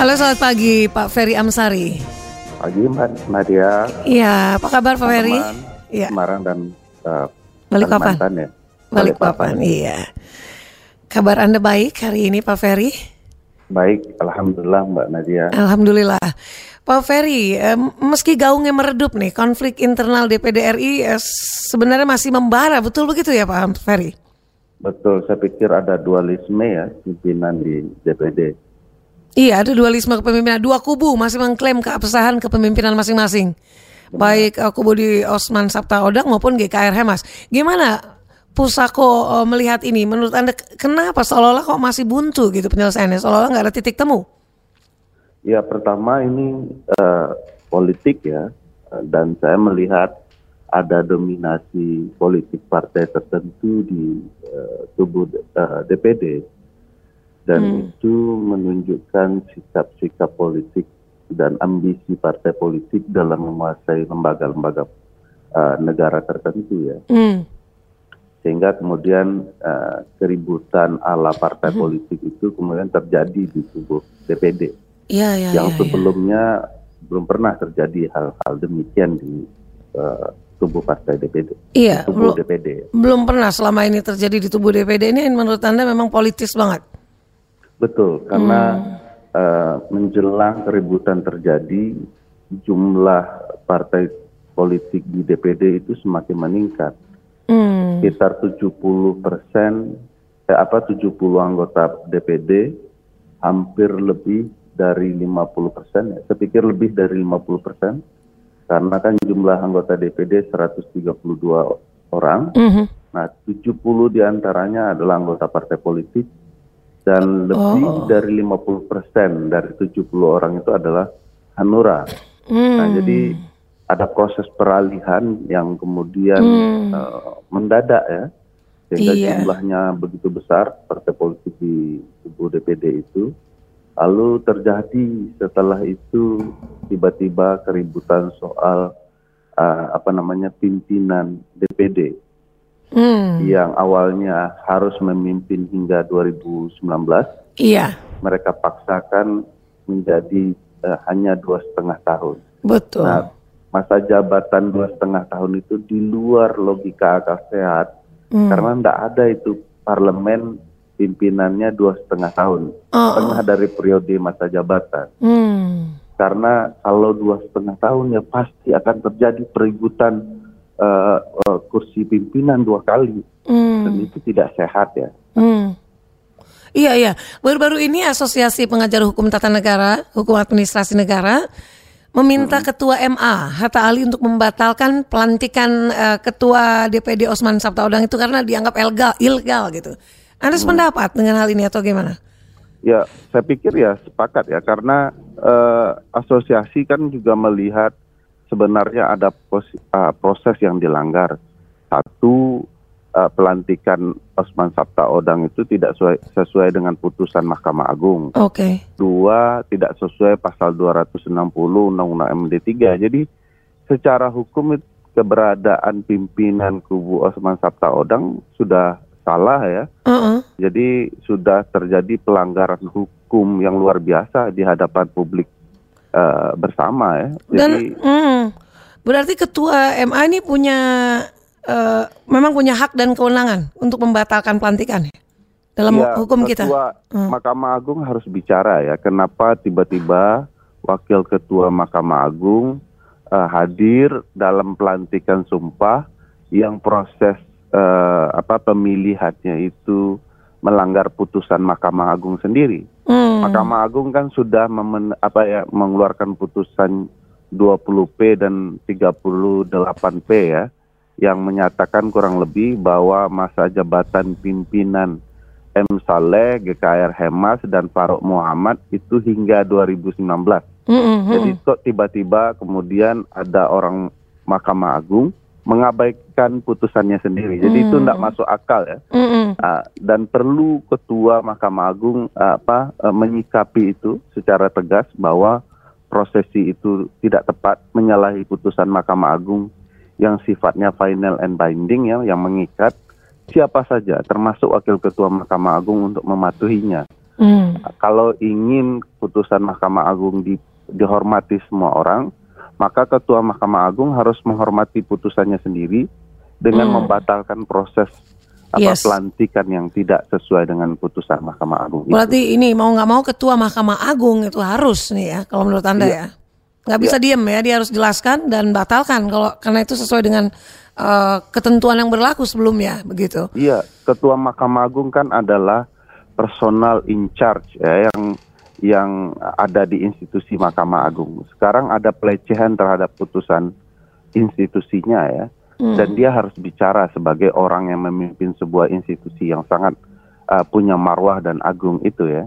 Halo, selamat pagi Pak Ferry Amsari. Pagi Mbak Nadia. Iya, apa kabar Pak Ferry? Iya. Semarang dan Balikpapan. Ya. Balikpapan, iya. Kabar Anda baik hari ini Pak Ferry? Baik, alhamdulillah Mbak Nadia. Alhamdulillah. Pak Ferry, meski gaungnya meredup nih, konflik internal DPD RI sebenarnya masih membara, betul begitu ya Pak Ferry? Betul, saya pikir ada dualisme ya pimpinan di DPD. Iya, ada dualisme kepemimpinan. Dua kubu masih mengklaim keabsahan kepemimpinan masing-masing. Baik kubu di Osman Sabtaodang maupun GKR Hemas. Gimana Pusako melihat ini? Menurut Anda kenapa seolah-olah kok masih buntu gitu penyelesaiannya? Seolah-olah nggak ada titik temu? Ya, pertama ini politik ya. Dan saya melihat ada dominasi politik partai tertentu di tubuh DPD. Dan itu menunjukkan sikap-sikap politik dan ambisi partai politik dalam menguasai lembaga-lembaga negara tertentu ya. Sehingga kemudian keributan ala partai politik itu kemudian terjadi di tubuh DPD. Yang sebelumnya belum pernah terjadi hal-hal demikian di tubuh partai DPD. Iya, tubuh DPD. Belum pernah selama ini terjadi di tubuh DPD ini. Menurut Anda memang politis banget? Betul, karena menjelang keributan terjadi, jumlah partai politik di DPD itu semakin meningkat. Sekitar 70 anggota DPD, hampir lebih dari 50%. Ya. Saya pikir lebih dari 50%, karena kan jumlah anggota DPD 132 orang. Nah, 70 diantaranya adalah anggota partai politik. Dan lebih dari 50% dari 70 orang itu adalah Hanura. Nah, jadi ada proses peralihan yang kemudian mendadak ya. Sehingga jumlahnya begitu besar partai politik di tubuh DPD itu. Lalu terjadi setelah itu tiba-tiba keributan soal pimpinan DPD. Yang awalnya harus memimpin hingga 2019, mereka paksakan menjadi hanya 2,5 tahun. Betul. Nah, masa jabatan 2,5 tahun itu di luar logika akal sehat, karena tidak ada itu parlemen pimpinannya 2,5 tahun, setengah dari periode masa jabatan. Karena kalau 2,5 tahun ya pasti akan terjadi peributan kursi pimpinan 2 kali, dan itu tidak sehat ya. Iya. Baru-baru ini Asosiasi Pengajar Hukum Tata Negara, Hukum Administrasi Negara meminta Ketua MA Hatta Ali untuk membatalkan pelantikan Ketua DPD Osman Sabtaodang itu karena dianggap ilegal gitu. Anda sependapat dengan hal ini atau gimana? Ya, saya pikir ya sepakat ya, karena asosiasi kan juga melihat sebenarnya ada proses yang dilanggar. Satu, pelantikan Osman Sabtaodang itu tidak sesuai dengan putusan Mahkamah Agung. Dua, tidak sesuai pasal 260 Undang-Undang MD 3. Jadi secara hukum keberadaan pimpinan kubu Osman Sabtaodang sudah salah ya. Jadi sudah terjadi pelanggaran hukum yang luar biasa di hadapan publik bersama ya. Jadi berarti Ketua MA ini memang punya hak dan kewenangan untuk membatalkan pelantikan ya? Dalam hukum kita. Ketua Mahkamah Agung harus bicara ya, kenapa tiba-tiba Wakil Ketua Mahkamah Agung hadir dalam pelantikan sumpah yang proses pemilihannya itu melanggar putusan Mahkamah Agung sendiri. Mahkamah Agung kan sudah mengeluarkan putusan 20P dan 38P ya, yang menyatakan kurang lebih bahwa masa jabatan pimpinan M. Saleh, GKR Hemas, dan Farouk Muhammad itu hingga 2019. Jadi kok tiba-tiba kemudian ada orang Mahkamah Agung mengabaikan putusannya sendiri. Jadi itu tidak masuk akal ya. Dan perlu Ketua Mahkamah Agung menyikapi itu secara tegas bahwa prosesi itu tidak tepat, menyalahi putusan Mahkamah Agung yang sifatnya final and binding ya, yang mengikat siapa saja termasuk Wakil Ketua Mahkamah Agung untuk mematuhinya. Kalau ingin putusan Mahkamah Agung dihormati semua orang, maka Ketua Mahkamah Agung harus menghormati putusannya sendiri dengan membatalkan proses pelantikan yang tidak sesuai dengan putusan Mahkamah Agung. Berarti ini mau nggak mau Ketua Mahkamah Agung itu harus nih ya, kalau menurut Anda ya. Nggak bisa diem ya, dia harus jelaskan dan batalkan karena itu sesuai dengan ketentuan yang berlaku sebelumnya, begitu. Iya, Ketua Mahkamah Agung kan adalah personal in charge ya, yang ada di institusi Mahkamah Agung. Sekarang ada pelecehan terhadap putusan institusinya ya, dan dia harus bicara sebagai orang yang memimpin sebuah institusi yang sangat punya marwah dan agung itu ya.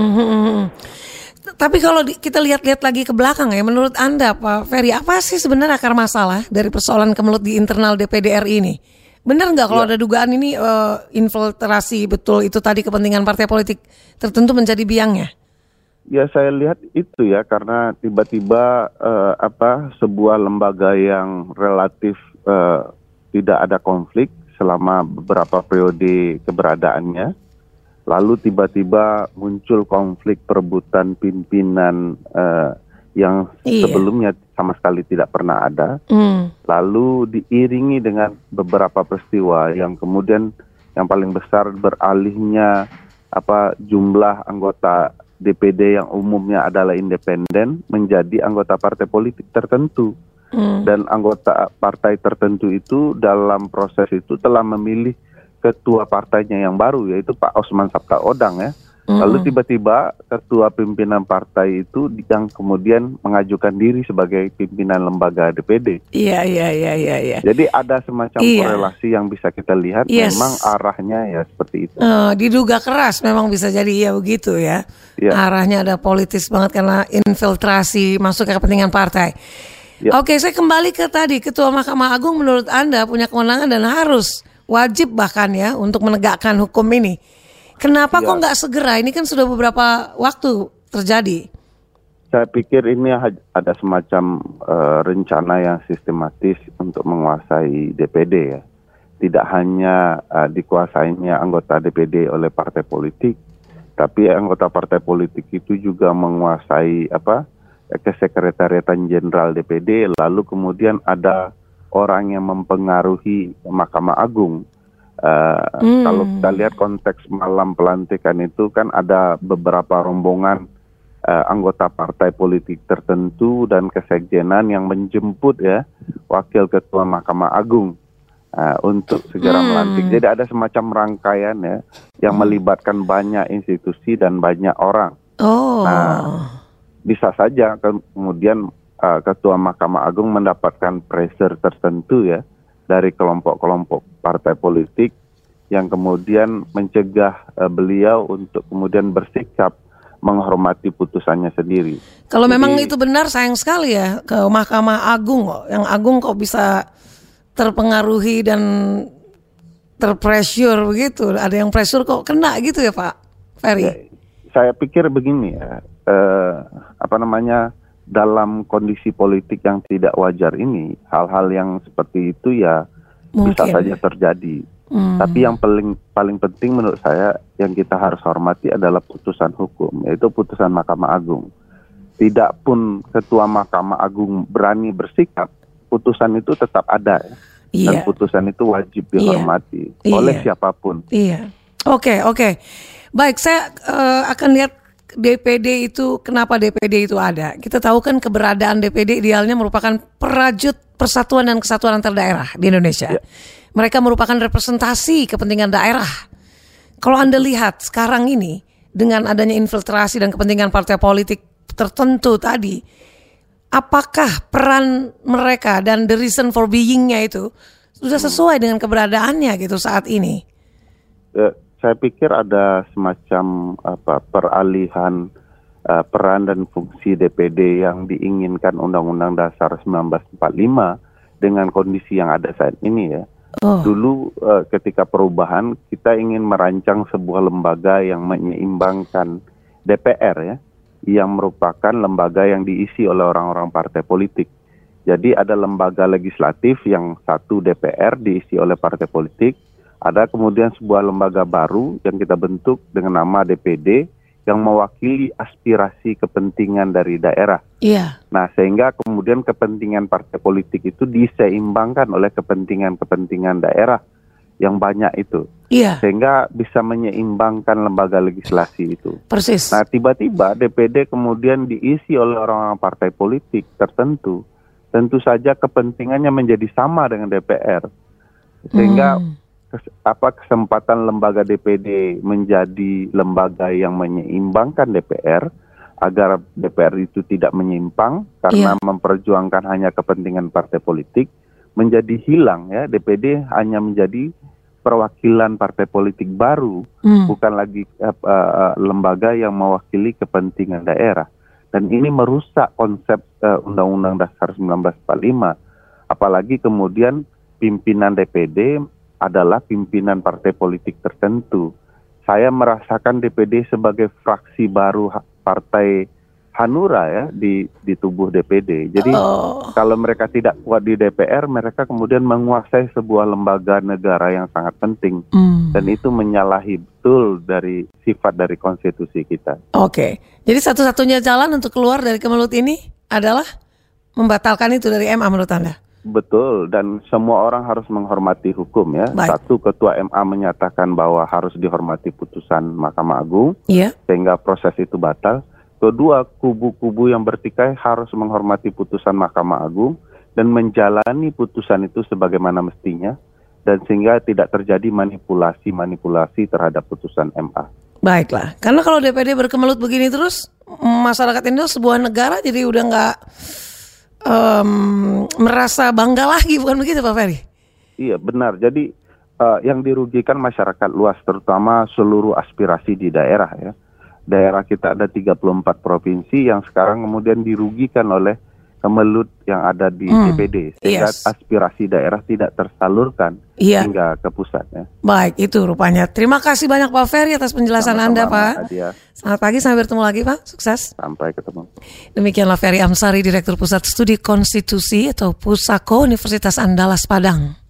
Tapi kalau kita lihat-lihat lagi ke belakang ya, menurut Anda Pak Ferry, apa sih sebenarnya akar masalah dari persoalan kemelut di internal DPD RI ini? Benar nggak kalau ada dugaan ini infiltrasi betul itu tadi kepentingan partai politik tertentu menjadi biangnya? Ya saya lihat itu ya, karena tiba-tiba sebuah lembaga yang relatif tidak ada konflik selama beberapa periode keberadaannya, lalu tiba-tiba muncul konflik perebutan pimpinan yang sebelumnya sama sekali tidak pernah ada. Lalu diiringi dengan beberapa peristiwa yang kemudian yang paling besar beralihnya jumlah anggota DPD yang umumnya adalah independen menjadi anggota partai politik tertentu. Dan anggota partai tertentu itu dalam proses itu telah memilih ketua partainya yang baru, yaitu Pak Osman Sabtaodang ya. Lalu tiba-tiba ketua pimpinan partai itu yang kemudian mengajukan diri sebagai pimpinan lembaga DPD. Iya. Jadi ada semacam korelasi yang bisa kita lihat, memang arahnya ya seperti itu. Diduga keras memang bisa jadi begitu ya. Arahnya ada politis banget karena infiltrasi masuk ke kepentingan partai. Oke, saya kembali ke tadi, Ketua Mahkamah Agung menurut Anda punya kewenangan dan harus wajib bahkan ya untuk menegakkan hukum ini. Kenapa kok nggak segera? Ini kan sudah beberapa waktu terjadi. Saya pikir ini ada semacam rencana yang sistematis untuk menguasai DPD ya. Tidak hanya dikuasainya anggota DPD oleh partai politik, tapi anggota partai politik itu juga menguasai kesekretariatan jenderal DPD, lalu kemudian ada orang yang mempengaruhi Mahkamah Agung. Kalau kita lihat konteks malam pelantikan itu kan ada beberapa rombongan anggota partai politik tertentu dan kesekjenan yang menjemput ya wakil ketua Mahkamah Agung untuk segera melantik. Jadi ada semacam rangkaian ya yang melibatkan banyak institusi dan banyak orang. Bisa saja kemudian ketua Mahkamah Agung mendapatkan pressure tertentu ya dari kelompok-kelompok partai politik yang kemudian mencegah beliau untuk kemudian bersikap menghormati putusannya sendiri. Kalau memang itu benar, sayang sekali ya ke Mahkamah Agung kok. Yang Agung kok bisa terpengaruhi dan terpressure begitu. Ada yang pressure kok kena gitu ya Pak Ferry? Ya, saya pikir begini ya, dalam kondisi politik yang tidak wajar ini, hal-hal yang seperti itu ya mungkin bisa saja terjadi. Tapi yang paling penting menurut saya yang kita harus hormati adalah putusan hukum, yaitu putusan Mahkamah Agung. Tidak pun ketua Mahkamah Agung berani bersikap, putusan itu tetap ada ya. Dan putusan itu wajib dihormati oleh siapapun. Oke. Baik, saya akan lihat DPD itu, kenapa DPD itu ada. Kita tahu kan keberadaan DPD idealnya merupakan perajut persatuan dan kesatuan antar daerah di Indonesia. Mereka merupakan representasi kepentingan daerah. Kalau Anda lihat sekarang ini dengan adanya infiltrasi dan kepentingan partai politik tertentu tadi, apakah peran mereka dan the reason for being-nya itu sudah sesuai dengan keberadaannya gitu saat ini? Saya pikir ada semacam peralihan peran dan fungsi DPD yang diinginkan Undang-Undang Dasar 1945 dengan kondisi yang ada saat ini ya. Dulu ketika perubahan kita ingin merancang sebuah lembaga yang menyeimbangkan DPR ya, yang merupakan lembaga yang diisi oleh orang-orang partai politik. Jadi ada lembaga legislatif yang satu DPR diisi oleh partai politik. Ada kemudian sebuah lembaga baru yang kita bentuk dengan nama DPD yang mewakili aspirasi kepentingan dari daerah. Iya. Nah, sehingga kemudian kepentingan partai politik itu diseimbangkan oleh kepentingan-kepentingan daerah yang banyak itu. Iya. Sehingga bisa menyeimbangkan lembaga legislasi itu. Persis. Nah, tiba-tiba DPD kemudian diisi oleh orang-orang partai politik tertentu. Tentu saja kepentingannya menjadi sama dengan DPR. Sehingga kesempatan lembaga DPD menjadi lembaga yang menyeimbangkan DPR agar DPR itu tidak menyimpang karena memperjuangkan hanya kepentingan partai politik menjadi hilang ya. DPD hanya menjadi perwakilan partai politik baru, bukan lagi lembaga yang mewakili kepentingan daerah. Dan ini merusak konsep Undang-Undang Dasar 1945. Apalagi kemudian pimpinan DPD adalah pimpinan partai politik tertentu. Saya merasakan DPD sebagai fraksi baru partai Hanura ya di tubuh DPD. Jadi kalau mereka tidak kuat di DPR, mereka kemudian menguasai sebuah lembaga negara yang sangat penting. Dan itu menyalahi betul dari sifat dari konstitusi kita. Oke. Jadi satu-satunya jalan untuk keluar dari kemelut ini adalah membatalkan itu dari MA menurut Anda? Betul, dan semua orang harus menghormati hukum ya. Baik. Satu, Ketua MA menyatakan bahwa harus dihormati putusan Mahkamah Agung, sehingga proses itu batal. Kedua, kubu-kubu yang bertikai harus menghormati putusan Mahkamah Agung dan menjalani putusan itu sebagaimana mestinya, dan sehingga tidak terjadi manipulasi terhadap putusan MA. Baiklah, karena kalau DPD berkemelut begini terus, masyarakat Indonesia sebuah negara jadi udah nggak merasa bangga lagi, bukan begitu Pak Ferry? Iya benar, jadi yang dirugikan masyarakat luas, terutama seluruh aspirasi di daerah ya. Daerah kita ada 34 provinsi yang sekarang kemudian dirugikan oleh kemelut yang ada di DPD. Sehingga aspirasi daerah tidak tersalurkan hingga ke pusat ya. Baik, itu rupanya. Terima kasih banyak Pak Ferry atas penjelasan Anda Pak. Nadia. Selamat pagi, sampai bertemu lagi Pak. Sukses. Sampai ketemu. Demikianlah Ferry Amsari, Direktur Pusat Studi Konstitusi atau Pusako Universitas Andalas Padang.